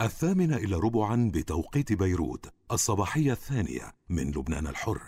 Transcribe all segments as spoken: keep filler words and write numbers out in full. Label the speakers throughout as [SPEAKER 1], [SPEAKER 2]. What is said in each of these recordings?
[SPEAKER 1] الثامنة إلى ربعا بتوقيت بيروت، الصباحية الثانية من لبنان الحر.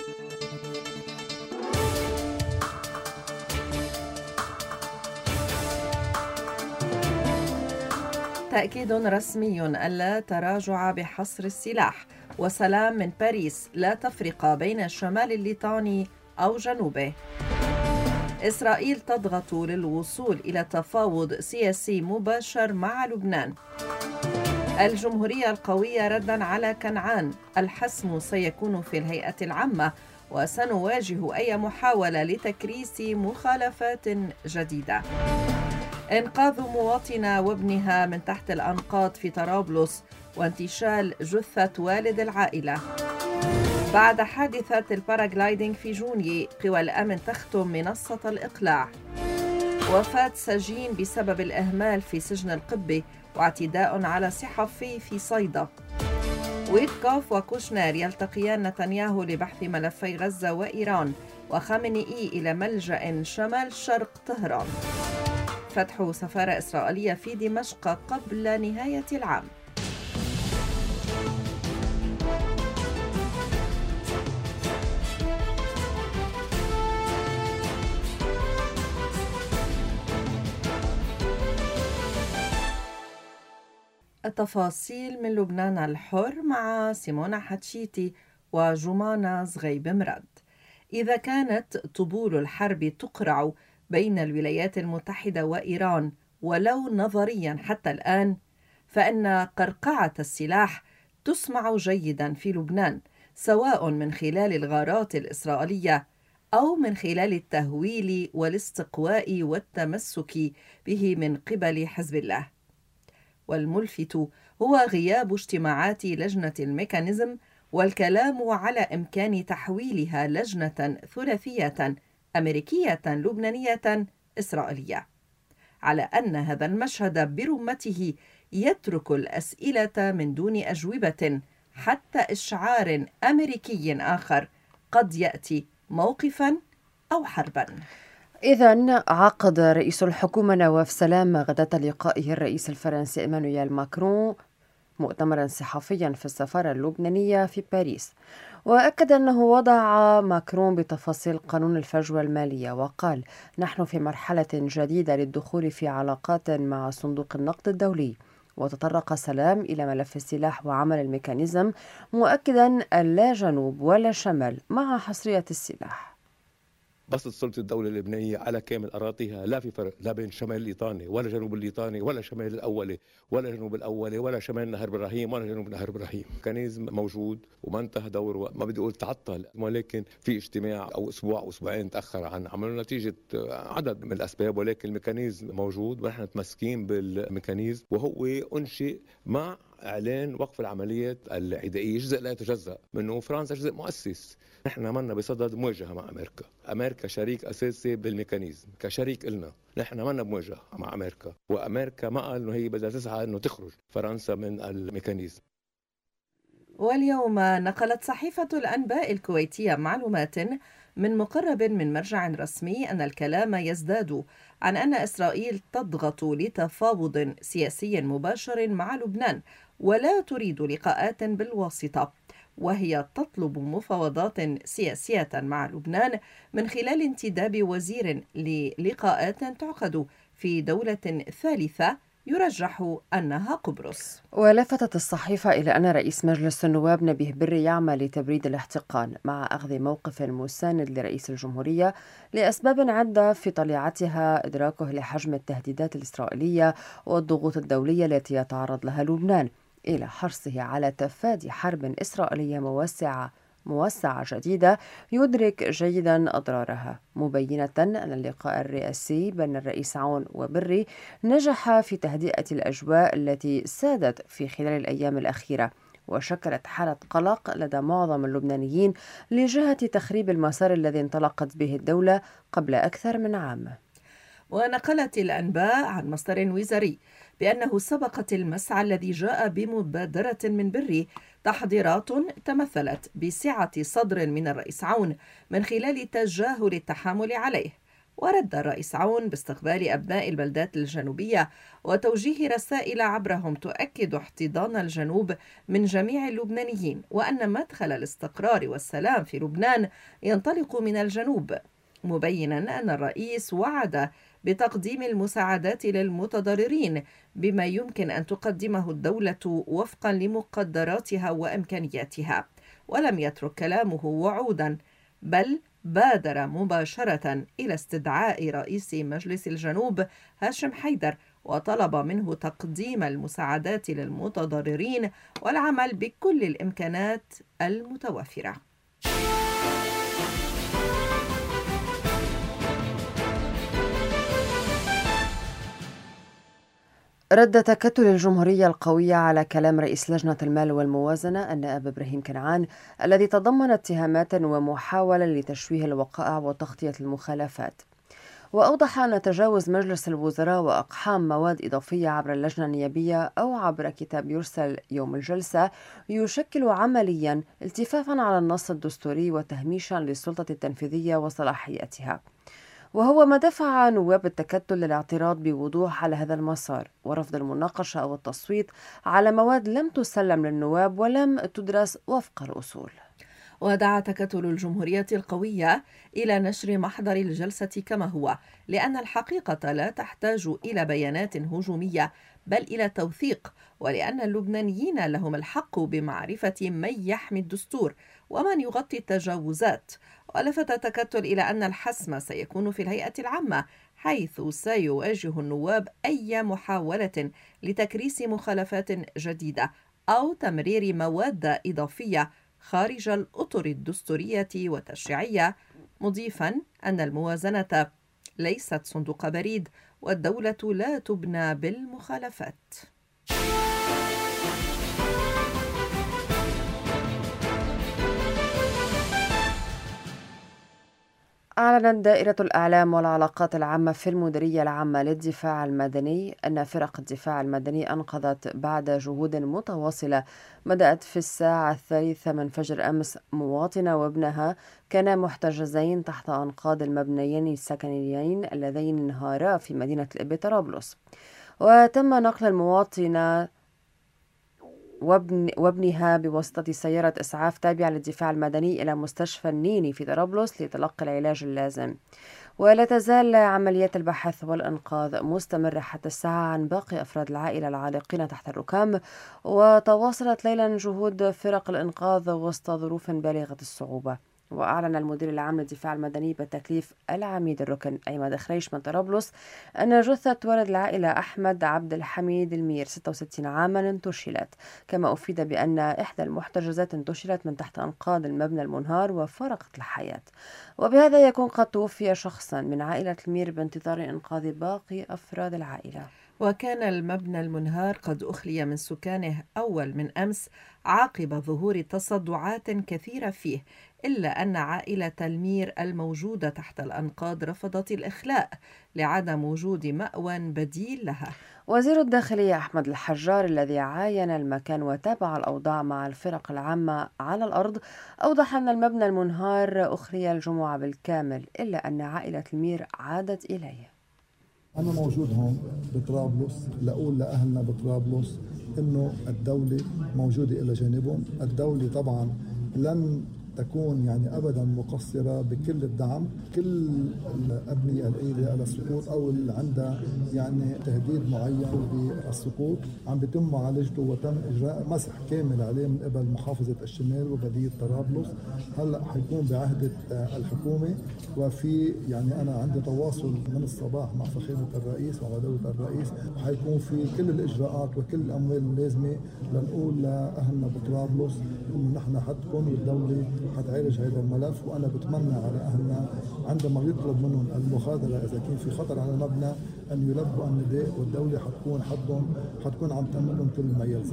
[SPEAKER 2] تأكيد رسمي ألا تراجع بحصر السلاح، وسلام من باريس، لا تفرق بين الشمال الليطاني أو جنوبه. إسرائيل تضغط للوصول إلى تفاوض سياسي مباشر مع لبنان. الجمهورية القوية رداً على كنعان، الحسم سيكون في الهيئة العامة وسنواجه أي محاولة لتكريس مخالفات جديدة. إنقاذ مواطنة وابنها من تحت الأنقاض في طرابلس وانتشال جثة والد العائلة. بعد حادثة الباراغلايدينج في جوني، قوى الأمن تختم منصة الإقلاع. وفاة سجين بسبب الإهمال في سجن القبة واعتداء على صحفي في صيدا. ويتكوف وكوشنير يلتقيان نتنياهو لبحث ملفي غزة وإيران، وخامنئي إلى ملجأ شمال شرق طهران. فتح سفارة إسرائيلية في دمشق قبل نهاية العام. التفاصيل من لبنان الحر مع سيمونا حتشيتي وجمانة زغيب مراد. إذا كانت طبول الحرب تقرع بين الولايات المتحدة وإيران ولو نظريا حتى الآن، فإن قرقعة السلاح تسمع جيدا في لبنان، سواء من خلال الغارات الإسرائيلية أو من خلال التهويل والاستقواء والتمسك به من قبل حزب الله. والملفت هو غياب اجتماعات لجنة الميكانيزم والكلام على إمكان تحويلها لجنة ثلاثية أمريكية لبنانية إسرائيلية، على أن هذا المشهد برمته يترك الأسئلة من دون أجوبة حتى إشعار أمريكي آخر قد يأتي موقفا أو حربا.
[SPEAKER 3] إذن عقد رئيس الحكومة نواف سلام غداة لقائه الرئيس الفرنسي إيمانويل ماكرون مؤتمرا صحفيا في السفارة اللبنانية في باريس، وأكد أنه وضع ماكرون بتفاصيل قانون الفجوة المالية، وقال: نحن في مرحلة جديدة للدخول في علاقات مع صندوق النقد الدولي. وتطرق سلام إلى ملف السلاح وعمل الميكانيزم، مؤكدا أن لا جنوب ولا شمال مع حصرية السلاح.
[SPEAKER 4] بسط سلطة الدولة اللبنانية على كامل أراضيها، لا في فرق لا بين شمال الليطاني ولا جنوب الليطاني ولا شمال الأولي ولا جنوب الأولي ولا شمال نهر إبراهيم ولا جنوب نهر إبراهيم. ميكانيزم موجود وما انتهى دوره، ما بدي أقول تعطل، ولكن في اجتماع أو أسبوع أو أسبوعين تأخر عن عمله نتيجة عدد من الأسباب، ولكن الميكانيزم موجود ونحن متمسكين بالميكانيزم، وهو أنشئ مع إعلان وقف العمليات العدائية. جزء لا يتجزأ منه، فرنسا جزء مؤسس. نحن منا بصدد مواجهة مع أمريكا، أمريكا شريك أساسي بالميكانيزم، كشريك إلنا نحن منا بمواجهة مع أمريكا، وأمريكا ما قال إنه هي بدها تسعى إنه تخرج فرنسا من الميكانيزم.
[SPEAKER 2] واليوم نقلت صحيفة الأنباء الكويتية معلومات من مقرب من مرجع رسمي أن الكلام يزداد عن أن إسرائيل تضغط لتفاوض سياسي مباشر مع لبنان ولا تريد لقاءات بالواسطة، وهي تطلب مفاوضات سياسية مع لبنان من خلال انتداب وزير للقاءات تعقد في دولة ثالثة يرجح أنها قبرص.
[SPEAKER 3] ولفتت الصحيفة إلى أن رئيس مجلس النواب نبيه بري يعمل لتبريد الاحتقان مع أخذ موقف مساند لرئيس الجمهورية لأسباب عدة في طليعتها إدراكه لحجم التهديدات الإسرائيلية والضغوط الدولية التي يتعرض لها لبنان، إلى حرصه على تفادي حرب إسرائيلية موسعة موسعة جديدة يدرك جيدا أضرارها، مبينة أن اللقاء الرئاسي بين الرئيس عون وبري نجح في تهدئة الأجواء التي سادت في خلال الأيام الأخيرة، وشكلت حالة قلق لدى معظم اللبنانيين لجهة تخريب المسار الذي انطلقت به الدولة قبل أكثر من عام.
[SPEAKER 2] ونقلت الأنباء عن مصدر وزاري بأنه سبقت المسعى الذي جاء بمبادرة من بري تحضيرات تمثلت بسعة صدر من الرئيس عون من خلال تجاهل التحامل عليه، ورد الرئيس عون باستقبال أبناء البلدات الجنوبية وتوجيه رسائل عبرهم تؤكد احتضان الجنوب من جميع اللبنانيين، وأن مدخل الاستقرار والسلام في لبنان ينطلق من الجنوب، مبينا أن الرئيس وعد بتقديم المساعدات للمتضررين بما يمكن أن تقدمه الدولة وفقا لمقدراتها وإمكانياتها. ولم يترك كلامه وعودا، بل بادر مباشرة إلى استدعاء رئيس مجلس الجنوب هاشم حيدر وطلب منه تقديم المساعدات للمتضررين والعمل بكل الإمكانات المتوفرة.
[SPEAKER 3] رد تكتل الجمهورية القوية على كلام رئيس لجنة المال والموازنة النائب إبراهيم كنعان الذي تضمن اتهامات ومحاولة لتشويه الوقائع وتغطية المخالفات. وأوضح أن تجاوز مجلس الوزراء وأقحام مواد إضافية عبر اللجنة النيابية أو عبر كتاب يرسل يوم الجلسة يشكل عمليا التفافا على النص الدستوري وتهميشا للسلطة التنفيذية وصلاحياتها، وهو ما دفع نواب التكتل للاعتراض بوضوح على هذا المسار ورفض المناقشة أو التصويت على مواد لم تسلم للنواب ولم تدرس وفق الأصول.
[SPEAKER 2] ودعا تكتل الجمهورية القوية إلى نشر محضر الجلسة كما هو، لأن الحقيقة لا تحتاج إلى بيانات هجومية بل إلى توثيق، ولأن اللبنانيين لهم الحق بمعرفة من يحمي الدستور ومن يغطي التجاوزات. ولفت تكتل إلى أن الحسم سيكون في الهيئة العامة، حيث سيواجه النواب أي محاولة لتكريس مخالفات جديدة أو تمرير مواد إضافية خارج الأطر الدستورية والتشريعية، مضيفا أن الموازنة ليست صندوق بريد والدولة لا تبنى بالمخالفات.
[SPEAKER 3] أعلنت دائرة الإعلام والعلاقات العامة في المديرية العامة للدفاع المدني أن فرق الدفاع المدني أنقذت بعد جهود متواصلة بدأت في الساعة الثالثة من فجر أمس مواطنة وابنها كانا محتجزين تحت أنقاض المبنيين السكنيين اللذين انهارا في مدينة الإبي طرابلس. وتم نقل المواطنة وابن وابنها بواسطة سيارة إسعاف تابعة للدفاع المدني إلى مستشفى النيني في طرابلس لتلقي العلاج اللازم. ولا تزال عمليات البحث والإنقاذ مستمرة حتى الساعة عن باقي أفراد العائلة العالقين تحت الركام، وتواصلت ليلا جهود فرق الإنقاذ وسط ظروف بالغة الصعوبة. وأعلن المدير العام للدفاع المدني بتكليف العميد الركن أيمن خريش من طرابلس أن جثة ولد العائلة أحمد عبد الحميد المير ستة وستين عاما انتشلت، كما أفيد بأن إحدى المحتجزات انتشلت من تحت أنقاض المبنى المنهار وفارقت الحياة. وبهذا يكون قد توفي شخصا من عائلة المير بانتظار إنقاذ باقي أفراد العائلة.
[SPEAKER 2] وكان المبنى المنهار قد أخلي من سكانه أول من أمس عقب ظهور تصدعات كثيرة فيه، إلا أن عائلة المير الموجودة تحت الأنقاض رفضت الإخلاء لعدم وجود مأوى بديل لها.
[SPEAKER 3] وزير الداخلية أحمد الحجار الذي عاين المكان وتابع الأوضاع مع الفرق العامة على الأرض أوضح أن المبنى المنهار أخلي الجمعة بالكامل، إلا أن عائلة المير عادت إليه.
[SPEAKER 5] أنا موجود هون بطرابلس لأقول لأهلنا بطرابلس إنه الدولة موجودة إلى جانبهم. الدولة طبعا لن تكون يعني أبدا مقصرة بكل الدعم. كل الأبنية القيلة على السقوط أو اللي عندها يعني تهديد معين بالسقوط عم بيتم معالجته وتم إجراء مسح كامل عليه من قبل محافظة الشمال وبلدية طرابلس. هلا حيكون بعهدة الحكومة، وفي يعني أنا عندي تواصل من الصباح مع فخامة الرئيس ومع دولة الرئيس، وحيكون في كل الإجراءات وكل الأموال اللازمة لنقول لأهلنا بطرابلس إنه نحن حدكم والدولة حتعالج هذا الملف. وأنا بتمنى على أهلنا عندما يطلب منهم المغادرة إذا كان في خطر على المبنى أن يلبوا النداء، والدولة حتكون حدهم حتكون عم تعمل لهم كل ما يلزم.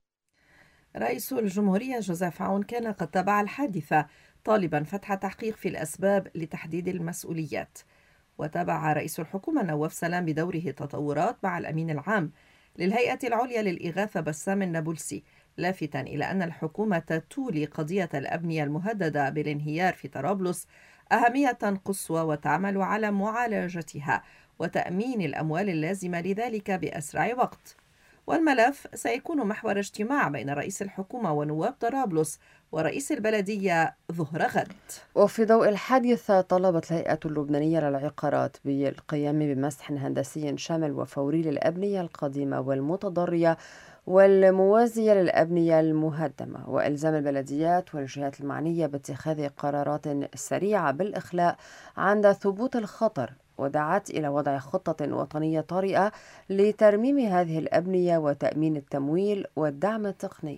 [SPEAKER 2] رئيس الجمهورية جوزيف عون كان قد تابع الحادثة طالبا فتح تحقيق في الأسباب لتحديد المسؤوليات. وتابع رئيس الحكومة نواف سلام بدوره تطورات مع الأمين العام للهيئة العليا للإغاثة بسام النابلسي، لافتا إلى أن الحكومة تولي قضية الأبنية المهددة بالانهيار في طرابلس أهمية قصوى وتعمل على معالجتها وتأمين الأموال اللازمة لذلك بأسرع وقت. والملف سيكون محور اجتماع بين رئيس الحكومة ونواب طرابلس ورئيس البلدية ظهر غد.
[SPEAKER 3] وفي ضوء الحادثة طلبت الهيئة اللبنانية للعقارات بالقيام بمسح هندسي شامل وفوري للأبنية القديمة والمتضررة والموازية للأبنية المهدمة، وإلزام البلديات والجهات المعنية باتخاذ قرارات سريعة بالإخلاء عند ثبوت الخطر، ودعت إلى وضع خطة وطنية طارئة لترميم هذه الأبنية وتأمين التمويل والدعم التقني.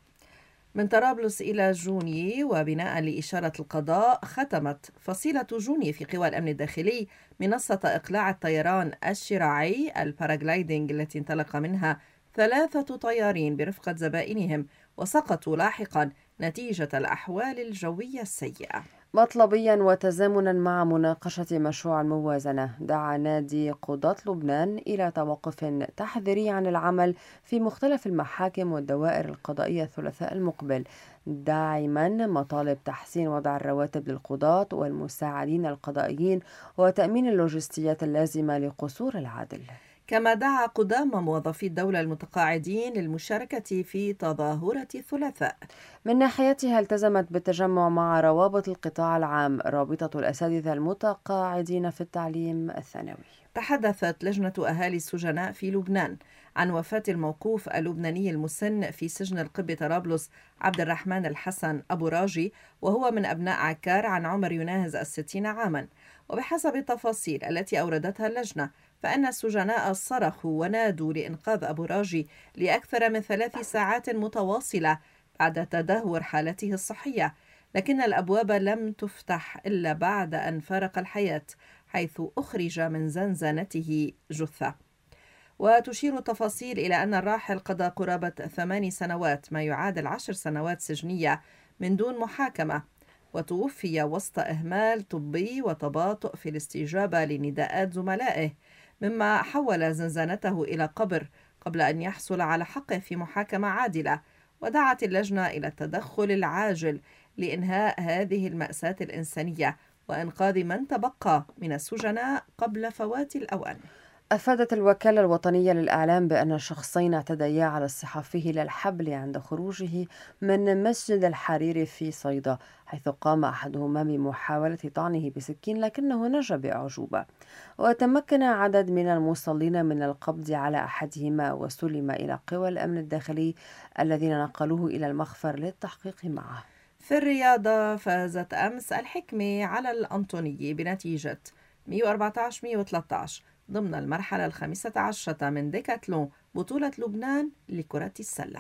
[SPEAKER 2] من طرابلس إلى جوني، وبناء لإشارة القضاء ختمت فصيلة جوني في قوى الأمن الداخلي منصة إقلاع الطيران الشراعي الباراغلايدينج التي انطلق منها ثلاثة طيارين برفقة زبائنهم وسقطوا لاحقا نتيجة الأحوال الجوية السيئة.
[SPEAKER 3] مطلبيا وتزامنا مع مناقشة مشروع الموازنة، دعا نادي قضاة لبنان إلى توقف تحذيري عن العمل في مختلف المحاكم والدوائر القضائية الثلاثاء المقبل، داعما مطالب تحسين وضع الرواتب للقضاة والمساعدين القضائيين وتأمين اللوجستيات اللازمة لقصور العدل.
[SPEAKER 2] كما دعا قدام موظفي الدولة المتقاعدين للمشاركة في تظاهرة الثلاثاء.
[SPEAKER 3] من ناحيتها التزمت بالتجمع مع روابط القطاع العام رابطة الأساتذة المتقاعدين في التعليم الثانوي.
[SPEAKER 2] تحدثت لجنة أهالي السجناء في لبنان عن وفاة الموقوف اللبناني المسن في سجن القب طرابلس عبد الرحمن الحسن أبو راجي، وهو من أبناء عكار عن عمر يناهز الستين عاما. وبحسب التفاصيل التي أوردتها اللجنة، فإن السجناء صرخوا ونادوا لإنقاذ أبو راجي لأكثر من ثلاث ساعات متواصلة بعد تدهور حالته الصحية، لكن الأبواب لم تفتح إلا بعد أن فارق الحياة، حيث أخرج من زنزانته جثة. وتشير التفاصيل إلى أن الراحل قضى قرابة ثمان سنوات، ما يعادل عشر سنوات سجنية من دون محاكمة، وتوفي وسط إهمال طبي وتباطؤ في الاستجابة لنداءات زملائه، مما حول زنزانته إلى قبر قبل أن يحصل على حقه في محاكمة عادلة. ودعت اللجنة إلى التدخل العاجل لإنهاء هذه المأساة الإنسانية وإنقاذ من تبقى من السجناء قبل فوات الأوان.
[SPEAKER 3] أفادت الوكالة الوطنية للإعلام بأن شخصين اعتديا على الصحفي هلال حبلي عند خروجه من مسجد الحريري في صيدا، حيث قام أحدهما بمحاولة طعنه بسكين لكنه نجا بأعجوبة. وتمكن عدد من المصلين من القبض على أحدهما وسلم إلى قوى الأمن الداخلي الذين نقلوه إلى المخفر للتحقيق معه.
[SPEAKER 2] في الرياضة، فازت أمس الحكمة على الأنطوني بنتيجة مئة وأربعة عشر مئة وثلاثة عشر ضمن المرحلة الخامسة عشرة من ديكاتلون بطولة لبنان لكرة السلة.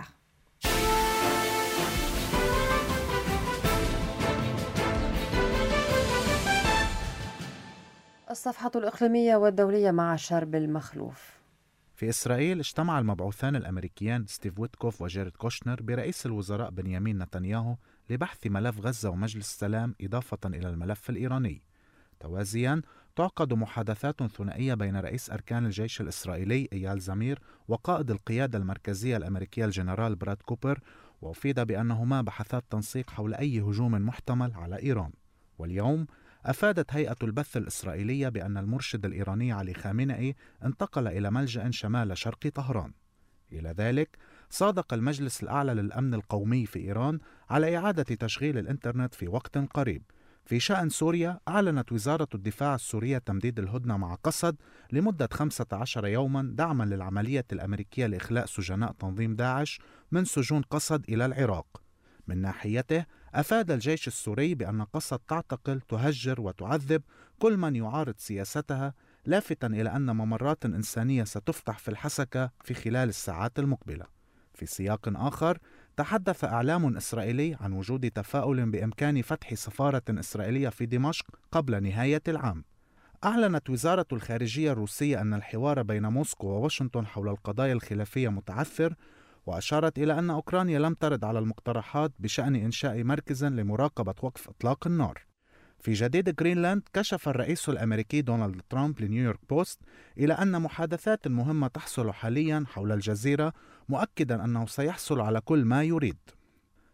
[SPEAKER 3] الصفحة الإقليمية والدولية مع شرب المخلوف.
[SPEAKER 6] في إسرائيل اجتمع المبعوثان الأمريكيان ستيف ويتكوف وجاريد كوشنر برئيس الوزراء بنيامين نتنياهو لبحث ملف غزة ومجلس السلام إضافة إلى الملف الإيراني. توازيا تعقد محادثات ثنائية بين رئيس أركان الجيش الإسرائيلي إيال زمير وقائد القيادة المركزية الأمريكية الجنرال براد كوبر، وأفيد بأنهما بحثات تنسيق حول أي هجوم محتمل على إيران. واليوم أفادت هيئة البث الإسرائيلية بأن المرشد الإيراني علي خامنئي انتقل إلى ملجأ شمال شرق طهران. إلى ذلك صادق المجلس الأعلى للأمن القومي في إيران على إعادة تشغيل الإنترنت في وقت قريب. في شأن سوريا، أعلنت وزارة الدفاع السورية تمديد الهدنة مع قسد لمدة خمسة عشر يوما دعما للعملية الأمريكية لإخلاء سجناء تنظيم داعش من سجون قسد إلى العراق. من ناحيته، أفاد الجيش السوري بأن قسد تعتقل، تهجر وتعذب كل من يعارض سياستها، لافتا إلى أن ممرات إنسانية ستفتح في الحسكة في خلال الساعات المقبلة. في سياق آخر، تحدث إعلام إسرائيلي عن وجود تفاؤل بإمكان فتح سفارة إسرائيلية في دمشق قبل نهاية العام. أعلنت وزارة الخارجية الروسية أن الحوار بين موسكو وواشنطن حول القضايا الخلافية متعثر، وأشارت إلى أن أوكرانيا لم ترد على المقترحات بشأن إنشاء مركز لمراقبة وقف إطلاق النار. في جديد غرينلاند، كشف الرئيس الأمريكي دونالد ترامب لنيويورك بوست إلى أن محادثات مهمة تحصل حاليا حول الجزيرة، مؤكدا أنه سيحصل على كل ما يريد.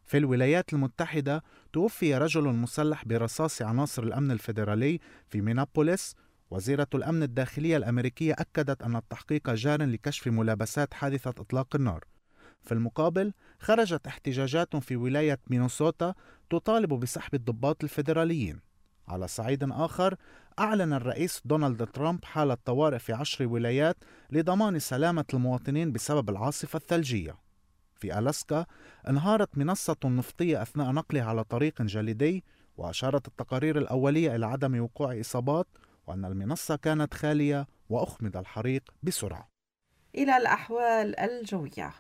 [SPEAKER 6] في الولايات المتحدة توفي رجل مسلح برصاص عناصر الأمن الفيدرالي في مينابوليس. وزيرة الأمن الداخلية الأمريكية أكدت أن التحقيق جار لكشف ملابسات حادثة إطلاق النار. في المقابل خرجت احتجاجات في ولاية مينيسوتا تطالب بسحب الضباط الفيدراليين. على صعيد آخر أعلن الرئيس دونالد ترامب حالة طوارئ في عشر ولايات لضمان سلامة المواطنين بسبب العاصفة الثلجية. في ألاسكا انهارت منصة نفطية أثناء نقلها على طريق جليدي، وأشارت التقارير الأولية إلى عدم وقوع إصابات وأن المنصة كانت خالية وأخمد الحريق بسرعة.
[SPEAKER 2] إلى الأحوال الجوية.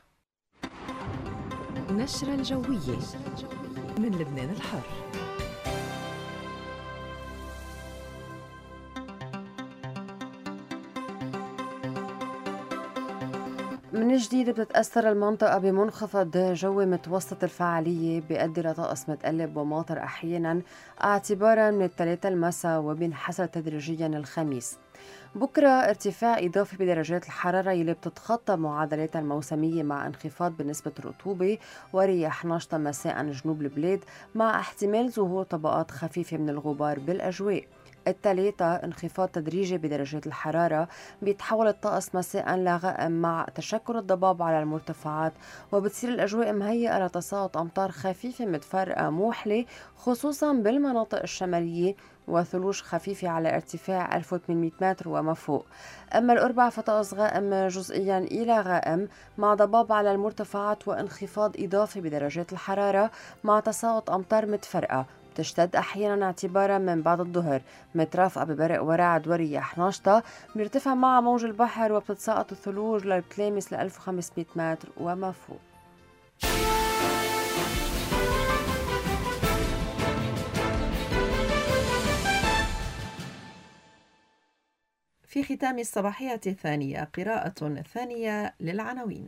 [SPEAKER 7] نشرة الجوية من لبنان الحر.
[SPEAKER 3] من جديد بتتأثر المنطقة بمنخفض جوي متوسط الفعالية بيؤدي لطقس متقلب وماطر أحيانا اعتبارا من الثلاثة المساء وبينحسر تدريجيا الخميس. بكرة ارتفاع إضافي بدرجات الحرارة يلي بتتخطى معادلاتها الموسمية مع انخفاض بنسبة الرطوبة ورياح نشطة مساء جنوب البلاد مع احتمال ظهور طبقات خفيفة من الغبار بالأجواء. الثلاثة انخفاض تدريجي بدرجات الحرارة بيتحول الطقس مساء لغائم مع تشكل الضباب على المرتفعات، وبتصير الأجواء مهيئة لتساقط أمطار خفيفة متفرقة موحلة خصوصا بالمناطق الشمالية وثلوج خفيفة على ارتفاع ألف وثمانمئة متر وما فوق. أما الأربع فطقس غائم جزئيا إلى غائم مع ضباب على المرتفعات وانخفاض إضافي بدرجات الحرارة مع تساقط أمطار متفرقة تشتد أحيانا اعتبارا من بعد الظهر مترافقة ببرق ورعد ورياح نشطة، بيرتفع مع موج البحر وبتتساقط الثلوج لبتلامس ل ألف وخمسمئة متر وما فوق.
[SPEAKER 2] في ختام الصباحية الثانية قراءة ثانية للعناوين.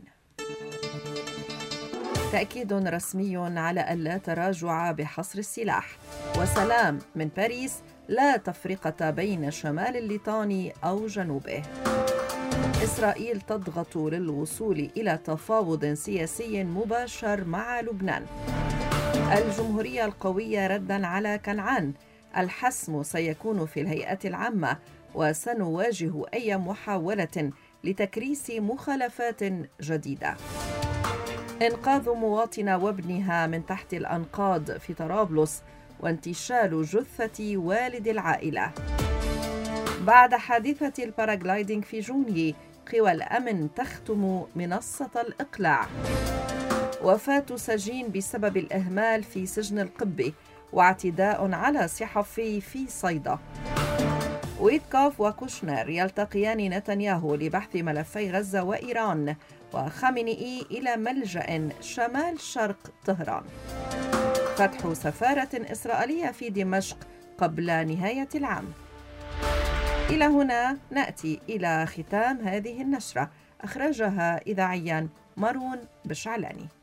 [SPEAKER 2] تأكيد رسمي على ألا تراجع بحصر السلاح، وسلام من باريس لا تفرقة بين شمال الليطاني أو جنوبه. إسرائيل تضغط للوصول إلى تفاوض سياسي مباشر مع لبنان. الجمهورية القوية رداً على كنعان، الحسم سيكون في الهيئة العامة وسنواجه أي محاولة لتكريس مخالفات جديدة. إنقاذ مواطنة وابنها من تحت الأنقاض في طرابلس وانتشال جثة والد العائلة. بعد حادثة الباراغلايدينغ في جونيي قوى الأمن تختم منصة الإقلاع. وفاة سجين بسبب الإهمال في سجن القبة واعتداء على صحفي في صيدا. ويتكوف وكوشنر يلتقيان نتنياهو لبحث ملفي غزة وإيران، وخامنئي إلى ملجأ شمال شرق طهران. فتح سفارة إسرائيلية في دمشق قبل نهاية العام. إلى هنا نأتي إلى ختام هذه النشرة، أخرجها إذاعيا مارون بشعلاني.